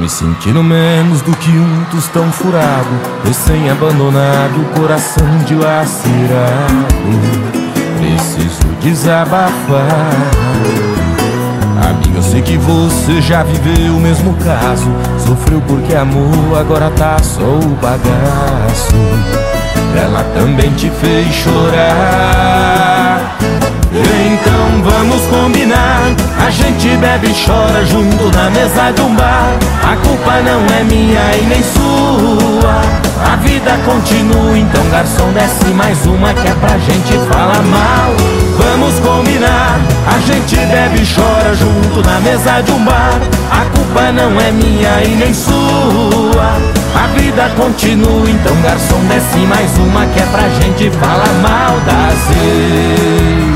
me sentindo menos do que um tostão furado, recém-abandonado, coração dilacerado. Preciso desabafar. Amiga, eu sei que você já viveu o mesmo caso, sofreu porque amou, agora tá só o bagaço. Ela também te fez chorar. Então vamos combinar, a gente bebe e chora junto na mesa de um bar. A culpa não é minha e nem sua, a vida continua, então garçom desce mais uma que é pra gente falar mal. Vamos combinar, a gente bebe e chora junto na mesa de um bar. A culpa não é minha e nem sua, a vida continua, então garçom desce mais uma que é pra gente falar mal das ex.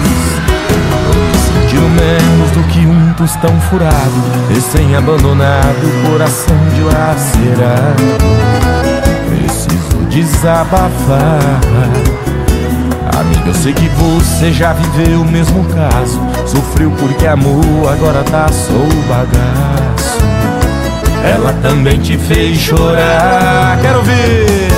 Menos do que um tostão furado, recém-abandonado, coração dilacerado. Preciso desabafar. Amiga, eu sei que você já viveu o mesmo caso, sofreu porque amou, agora tá só o bagaço. Ela também te fez chorar. Quero ver.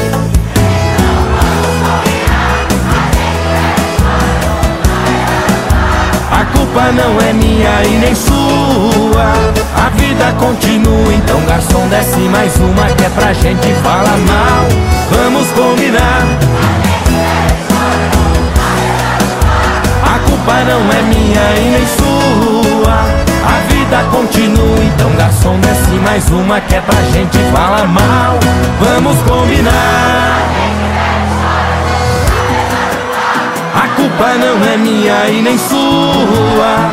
A culpa não é minha e nem sua, a vida continua, então garçom desce mais uma que é pra gente falar mal. Vamos combinar, a culpa não é minha e nem sua, a vida continua, então garçom desce mais uma que é pra gente falar mal. Vamos combinar, a culpa não é minha e nem sua.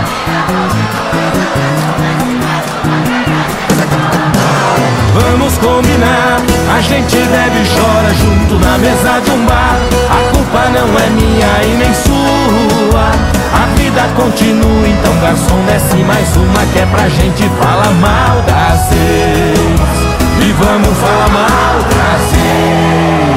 Vamos combinar, a gente bebe e chora junto na mesa de um bar. A culpa não é minha e nem sua, a vida continua, então garçom desce mais uma que é pra gente falar mal das ex. E vamos falar mal das ex.